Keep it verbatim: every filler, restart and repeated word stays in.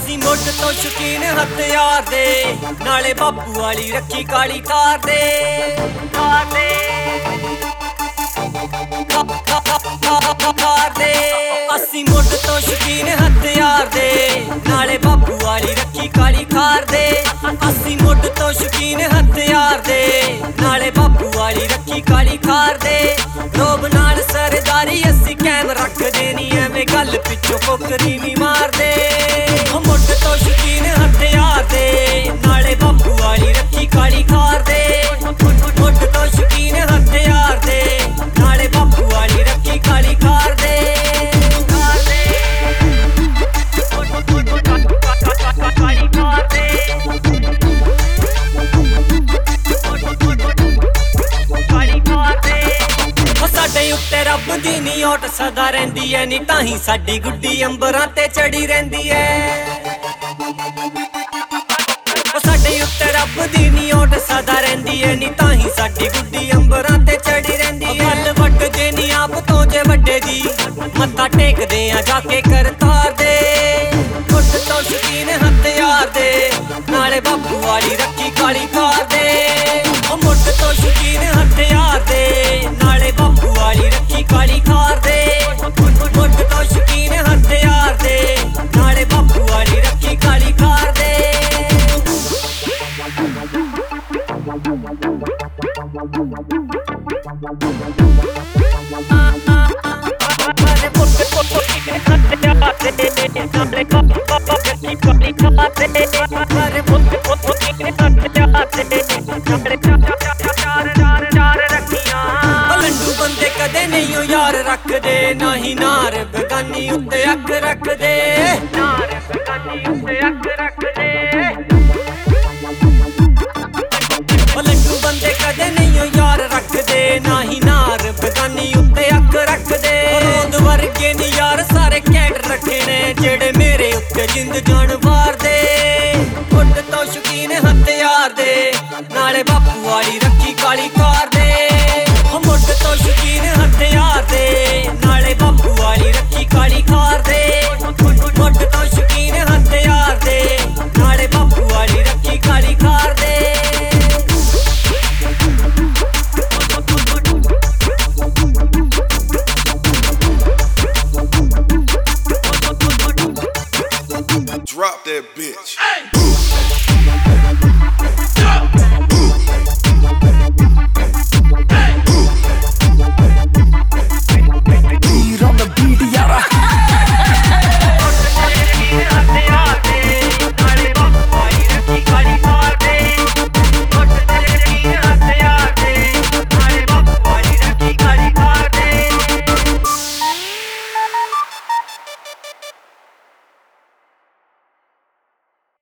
ਅਸੀਂ ਮੁੱਢ ਤੋਂ ਸ਼ੌਕੀਨ ਹਥਿਆਰ ਦੇ, ਨਾਲੇ ਬਾਪੂ ਵਾਲੀ ਰੱਖੀ ਕਾਲੀ ਤਾਰ ਦੇ ਤਾਰ ਦੇ ਤਾਰ ਦੇ। ਅਸੀਂ ਮੁੱਢ ਤੋਂ ਸ਼ੌਕੀਨ ਹਥਿਆਰ ਦੇ, ਨਾਲੇ ਬਾਪੂ ਵਾਲੀ ਰੱਖੀ ਕਾਲੀ ਖਾਰ ਦੇ। ਅਸੀਂ ਮੁੱਢ ਤੋਂ ਸ਼ੌਕੀਨ ਹਥਿਆਰ ਦੇ, ਨਾਲੇ ਬਾਪੂ ਵਾਲੀ ਰੱਖੀ ਕਾਲੀ ਖਾਰ ਦੇ। ਰੋਬ ਨਾਲ ਸਰਦਾਰੀ ਅਸੀਂ ਕਾਇਮ ਰੱਖਦੇ ਨੀ, ਐਵੇਂ ਗੱਲ ਪਿੱਛੋਂ ਕੋਕਰੀ ਨੀ ਮਾਰਦੇ। ਮੁੱਢ ਤੋਂ ਸ਼ੌਕੀਨ ਹਥਿਆਰ ਦੇ, ਨਾਲੇ ਬਾਪੂ ਵਾਲੀ ਰੱਖੀ ਕਾਲੀ ਖਾਰ ਦੇ। ਮੁੱਢ ਤੋਂ ਸ਼ੌਕੀਨ ਹਥਿਆਰ ਦੇ, ਨਾਲੇ ਬਾਪੂ ਵਾਲੀ ਰੱਖੀ ਕਾਲੀ ਖਾਰ ਦੇ ਖਾਰ ਦੇ ਕਾਲੀ ਖਾਰ ਦੇ ਕਾਲੀ ਖਾਰ ਦੇ। ਸਾਡੇ ਉੱਤੇ ਰੱਬ ਦੀ ਨੀ ਓਟ ਸਦਾ ਰਹਿੰਦੀ ਐ ਨੀ, ਤਾਂ ਹੀ ਸਾਡੀ ਗੁੱਡੀ ਅੰਬਰਾਂ ਤੇ ਚੜੀ ਰਹਿੰਦੀ ਐ। ਸਾਡੇ ਉੱਤੇ ਰੱਬ ਦੀ ਨੀ ਓਟ ਸਦਾ ਰਹਿੰਦੀ ਐ ਨੀ, ਤਾਂ ਹੀ ਸਾਡੀ ਗੁੱਡੀ ਅੰਬਰਾਂ ਤੇ ਚੜੀ ਰਹਿੰਦੀ ਐ। ਗੱਲ ਵੱਟਦੇ ਨੀ ਆਪ ਤੋਂ ਜੇ ਵੱਡੇ ਦੀ, ਮੱਥਾ ਟੇਕਦੇ ਆ ਜਾ ਕੇ ਕਰਤਾਰ ਦੇ। ਮੁੱਢ ਤੋਂ ਸ਼ੌਕੀਨ ਹਥਿਆਰ ਦੇ, ਨਾਲੇ ਬਾਪੂ ਵਾਲੀ ਰੱਖੀ ਕਾਲੀ ਖਾਰ ਦੇ। ਮੁੱਢ ਤੋਂ ਸ਼ੌਕੀਨ ਹਥਿਆਰ ਦੇ, ਨਾਲੇ ਬਾਪੂ ਵਾਲੀ ਰੱਖੀ ਕਾਲੀ ਖਾਰ ਦੇ। ਮੁੱਢ ਤੋਂ ਸ਼ੌਕੀਨ ਹਥਿਆਰ ਦੇ, ਨਾਲੇ ਬਾਪੂ ਵਾਲੀ ਰੱਖੀ ਕਾਲੀ ਖਾਰ ਦੇ। ਲੰਡੂ ਬੰਦੇ ਕਦੇ ਨਹੀਂ ਯਾਰ ਰੱਖਦੇ, ਨਾ ਹੀ ਨਾਰ ਬੇਗਾਨੀ ਉੱਤੇ ਅੱਖ ਰੱਖਦੇ। ਨਾਰ ਬੇਗਾਨੀ ਉੱਤੇ ਅੱਖ ਰੱਖਦੇ। ਲੰਡੂ ਬੰਦੇ ਕਦੇ ਨਹੀਂ ਯਾਰ ਰੱਖਦੇ, ਨਾ ਹੀ ਨਾਰ ਬੇਗਾਨੀ ਉੱਤੇ ਅੱਖ ਰੱਖਦੇ। ਰੋਂਦ ਵਰਗੇ ਨੀ ਯਾਰ ਸਾਰੇ ਕੈਂਟ ਰੱਖੇ ਨੇ, ਜਿਹੜੇ ਮੇਰੇ ਉੱਤੇ ਜਿੰਦ ਜਾਨ ਵਾਰਦੇ। ਮੁੱਢ ਤੋਂ ਸ਼ੌਕੀਨ ਹਥਿਆਰ ਦੇ, ਨਾਲੇ ਬਾਪੂ ਵਾਲੀ ਰੱਖੀ ਕਾਲੀ ਖਾਰ ਦੇ। ਮੁੱਢ ਤੋਂ ਸ਼ੌਕੀਨ ਹਥਿਆਰ ਦੇ, ਨਾਲੇ ਬਾਪੂ ਵਾਲੀ ਰੱਖੀ ਕਾਲੀ ਖਾਰ